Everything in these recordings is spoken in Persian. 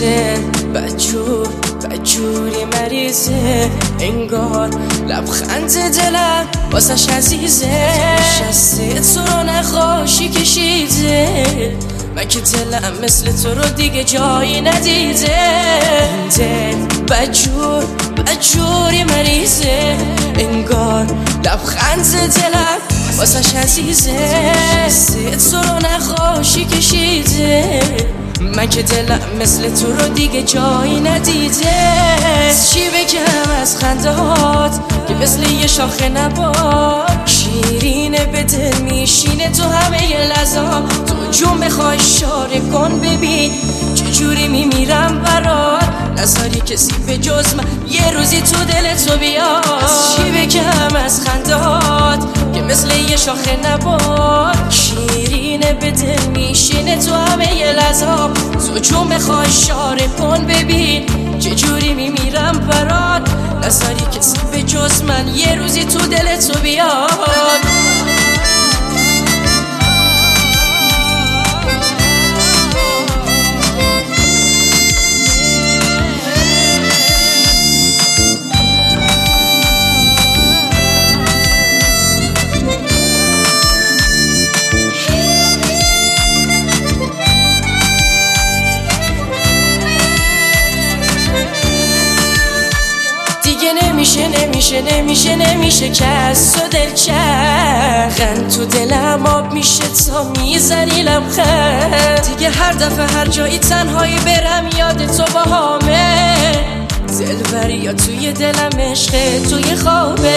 مریضه، بدجوری مریضه، انگار لبخند دلم واسش عزیزه. شسته تو رو نقاشی کشیده، من که دلم مثل تو رو دیگه جایی ندیده. دل بدجوری مریضه، انگار لبخند دلم واسش عزیزه. شسته تو رو نقاشی کشیده، من که دلم مثل تو رو دیگه جایی ندیده. چی بگم از خندهات که مثل یه شاخه نبات، شیرینه به دل میشینه تو همه ی لحظات. تو جون بخوای اشاره کن ببین چجوری میمیرم برات، نذاری کسی به جز من یه روزی تو دل تو بیاد. چی بگم از خندهات که مثل یه شاخه نبات، شیرینه به دل میشینه تو همه ی لحظات. تو چون بخوای اشاره کن ببین چجوری میمیرم برات، نذاری کسی به جز من یه روزی تو دل تو بیاد. نمیشه که از تو دل چرخن، تو دلم آب میشه تا میزنی لبخند. دیگه هر دفعه هر جایی تنهایی برم یاد تو باهامه، دلبری یا توی دلم عشقه توی خوابه.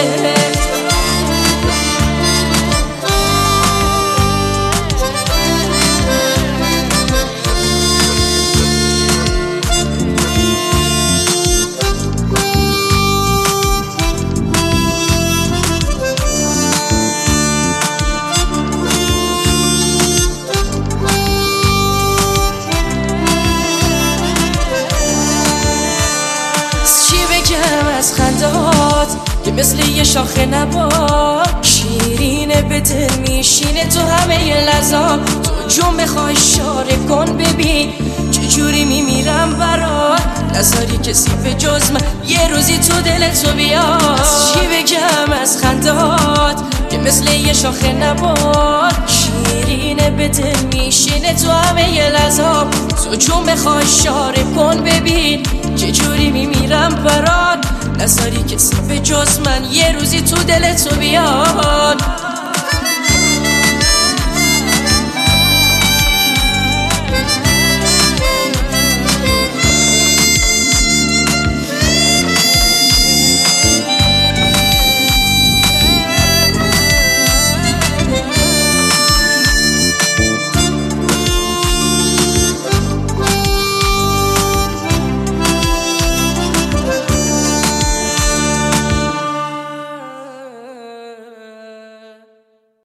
از خندهات که مثل یه شاخه نبات، شیرینه به دل میشینه تو همه ی لحظات. تو جون بخوای اشاره کن ببین چجوری میمیرم برات، نذاری کسی به جز من یه روزی تو دل تو بیاد. چی بگم از خندهات که مثل یه شاخه نبات، شیرینه به دل میشینه تو همه ی لحظات. تو جون بخوای اشاره کن ببین چجوری میمیرم برات، نذاری کسی به جز من یه روزی تو دل تو بیاد.